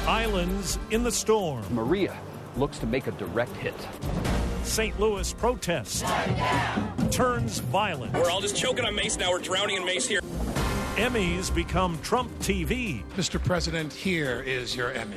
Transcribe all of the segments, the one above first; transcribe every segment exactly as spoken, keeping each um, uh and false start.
Islands in the storm. Maria looks to make a direct hit. Saint Louis protest turns violent. We're all just choking on mace now. We're drowning in mace here. Emmys become Trump T V. Mister President, here is your Emmy.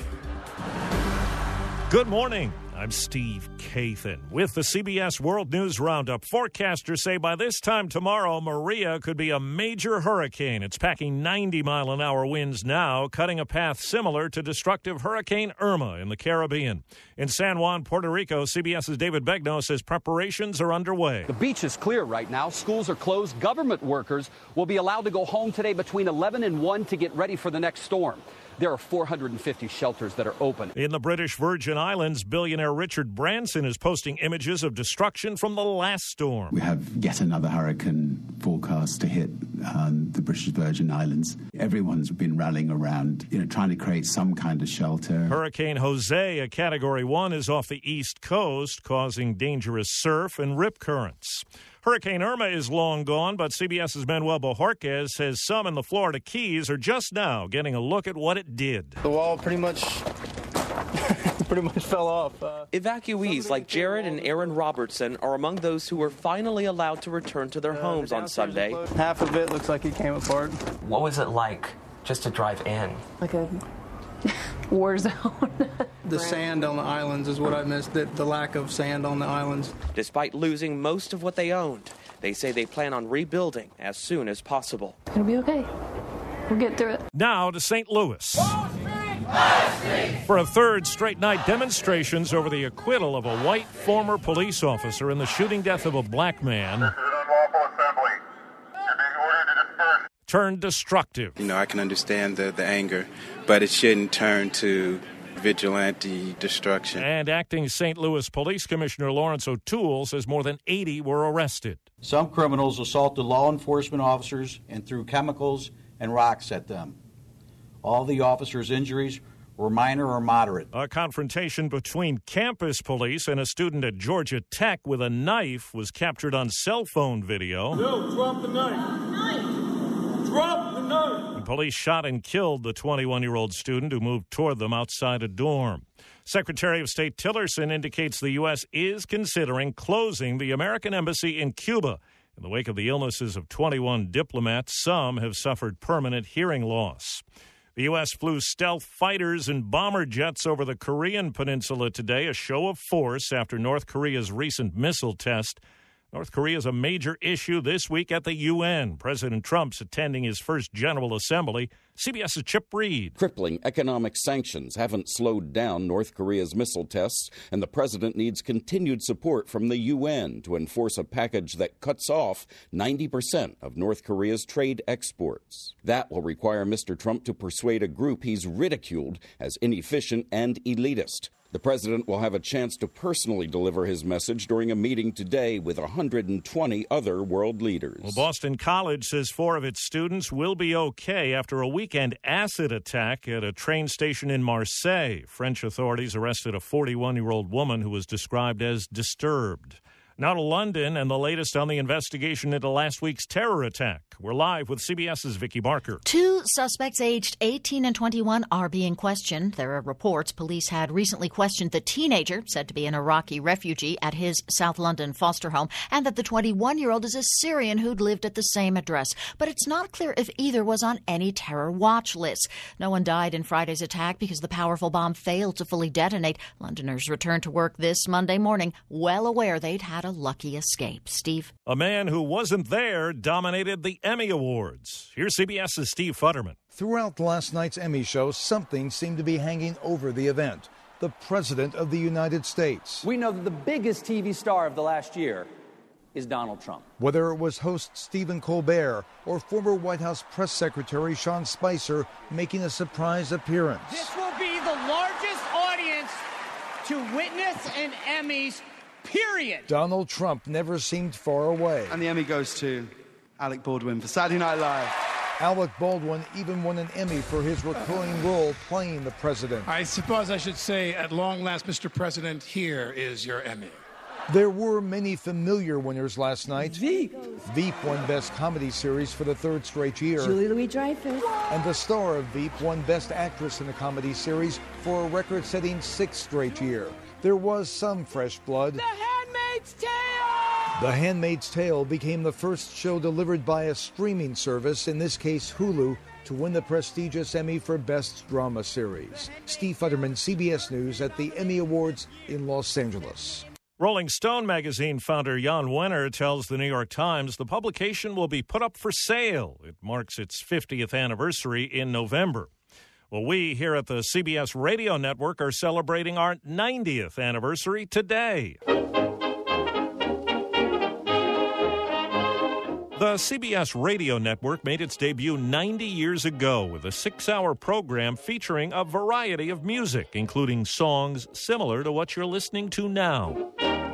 Good morning. I'm Steve Kathan with the C B S World News Roundup. Forecasters say by this time tomorrow, Maria could be a major hurricane. It's packing ninety mile an hour winds now, cutting a path similar to destructive Hurricane Irma in the Caribbean. In San Juan, Puerto Rico, CBS's David Begnaud says preparations are underway. The beach is clear right now. Schools are closed. Government workers will be allowed to go home today between eleven and one to get ready for the next storm. There are four hundred fifty shelters that are open. In the British Virgin Islands, billionaire Richard Branson is posting images of destruction from the last storm. We have yet another hurricane forecast to hit um, the British Virgin Islands. Everyone's been rallying around, you know, trying to create some kind of shelter. Hurricane Jose, a Category one, is off the east coast, causing dangerous surf and rip currents. Hurricane Irma is long gone, but CBS's Manuel Bojorquez says some in the Florida Keys are just now getting a look at what it did. The wall pretty much pretty much fell off. Uh, Evacuees like Jared and Aaron Robertson are among those who were finally allowed to return to their uh, homes on Sunday. Half of it looks like it came apart. What was it like just to drive in? Like a war zone. The sand on the islands is what I missed, the, the lack of sand on the islands. Despite losing most of what they owned, they say they plan on rebuilding as soon as possible. It'll be okay. We'll get through it. Now to Saint Louis. For a third straight night, demonstrations over the acquittal of a white former police officer in the shooting death of a black man This is unlawful assembly. You're being ordered to disperse. turned destructive. You know, I can understand the, the anger, but it shouldn't turn to vigilante destruction. And acting Saint Louis Police Commissioner Lawrence O'Toole says more than eighty were arrested. Some criminals assaulted law enforcement officers and threw chemicals and rocks at them. All the officers' injuries were minor or moderate. A confrontation between campus police and a student at Georgia Tech with a knife was captured on cell phone video. No, drop the knife. Knife. Drop the knife. And police shot and killed the twenty-one-year-old student who moved toward them outside a dorm. Secretary of State Tillerson indicates the U S is considering closing the American embassy in Cuba. In the wake of the illnesses of twenty-one diplomats, some have suffered permanent hearing loss. The U S flew stealth fighters and bomber jets over the Korean peninsula today, a show of force after North Korea's recent missile test. North Korea is a major issue this week at the U N. President Trump's attending his first General Assembly. CBS's Chip Reed. Crippling economic sanctions haven't slowed down North Korea's missile tests, and the president needs continued support from the U N to enforce a package that cuts off ninety percent of North Korea's trade exports. That will require Mister Trump to persuade a group he's ridiculed as inefficient and elitist. The president will have a chance to personally deliver his message during a meeting today with one hundred twenty other world leaders. Well, Boston College says four of its students will be okay after a weekend acid attack at a train station in Marseille. French authorities arrested a forty-one-year-old woman who was described as disturbed. Now to London and the latest on the investigation into last week's terror attack. We're live with CBS's Vicki Barker. Two suspects aged eighteen and twenty-one are being questioned. There are reports police had recently questioned the teenager, said to be an Iraqi refugee, at his South London foster home, and that the twenty-one-year-old is a Syrian who'd lived at the same address. But it's not clear if either was on any terror watch list. No one died in Friday's attack because the powerful bomb failed to fully detonate. Londoners returned to work this Monday morning, well aware they'd had a lucky escape. Steve? A man who wasn't there dominated the Emmy Awards. Here's CBS's Steve Futterman. Throughout last night's Emmy show, something seemed to be hanging over the event. The President of the United States. We know that the biggest T V star of the last year is Donald Trump. Whether it was host Stephen Colbert or former White House Press Secretary Sean Spicer making a surprise appearance. This will be the largest audience to witness an Emmys, period. Donald Trump never seemed far away. And the Emmy goes to Alec Baldwin for Saturday Night Live. Alec Baldwin even won an Emmy for his recurring role playing the president. I suppose I should say, at long last, Mister President, here is your Emmy. There were many familiar winners last night. Veep. Veep won Best Comedy Series for the third straight year. Julie Louis-Dreyfus. And the star of Veep won Best Actress in a Comedy Series for a record-setting sixth straight year. There was some fresh blood. The Handmaid's Tale! The Handmaid's Tale became the first show delivered by a streaming service, in this case Hulu, to win the prestigious Emmy for Best Drama Series. Steve Futterman, C B S News at the Emmy Awards in Los Angeles. Rolling Stone magazine founder Jan Wenner tells the New York Times the publication will be put up for sale. It marks its fiftieth anniversary in November. Well, we here at the C B S Radio Network are celebrating our ninetieth anniversary today. The C B S Radio Network made its debut ninety years ago with a six-hour program featuring a variety of music, including songs similar to what you're listening to now.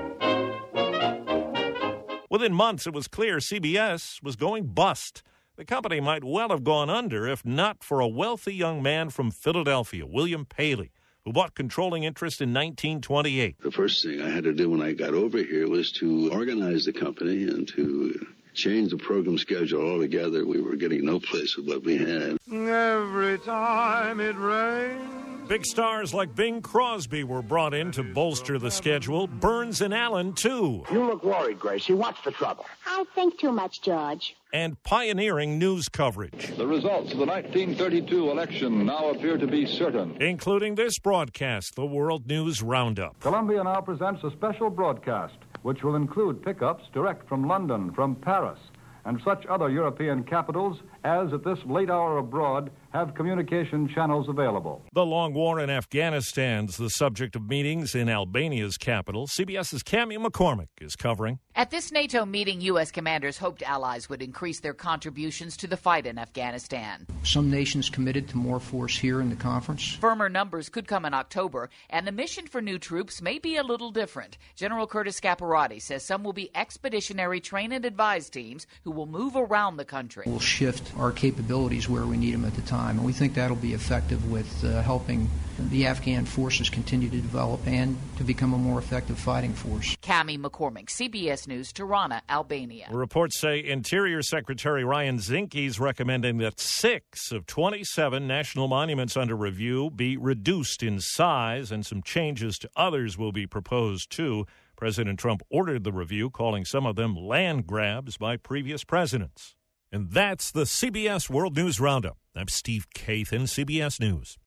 Within months, it was clear C B S was going bust. The company might well have gone under if not for a wealthy young man from Philadelphia, William Paley, who bought controlling interest in nineteen twenty-eight. The first thing I had to do when I got over here was to organize the company and to change the program schedule altogether. We were getting no place with what we had. Every time it rains. Big stars like Bing Crosby were brought in to bolster the schedule. Burns and Allen, too. You look worried, Gracie. What's the trouble? I think too much, George. And pioneering news coverage. The results of the nineteen thirty-two election now appear to be certain. Including this broadcast, the World News Roundup. Columbia now presents a special broadcast, which will include pickups direct from London, from Paris, and such other European capitals as, at this late hour abroad, have communication channels available. The long war in Afghanistan's the subject of meetings in Albania's capital. CBS's Cammie McCormick is covering. At this NATO meeting, U S commanders hoped allies would increase their contributions to the fight in Afghanistan. Some nations committed to more force here in the conference. Firmer numbers could come in October, and the mission for new troops may be a little different. General Curtis Scaparrotti says some will be expeditionary train and advise teams who will move around the country. We'll shift our capabilities where we need them at the time, and we think that'll be effective with uh, helping the Afghan forces continue to develop and to become a more effective fighting force. Cammie McCormick, C B S News, Tirana, Albania. Reports say Interior Secretary Ryan Zinke is recommending that six of twenty-seven national monuments under review be reduced in size, and some changes to others will be proposed, too. President Trump ordered the review, calling some of them land grabs by previous presidents. And that's the C B S World News Roundup. I'm Steve Kathan, C B S News.